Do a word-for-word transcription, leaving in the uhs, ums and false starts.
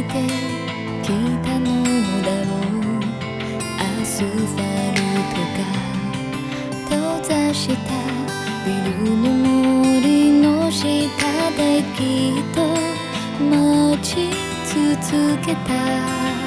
てきたのだろう。アスファルトが閉ざしたビルの森の下できっと待ち続けた。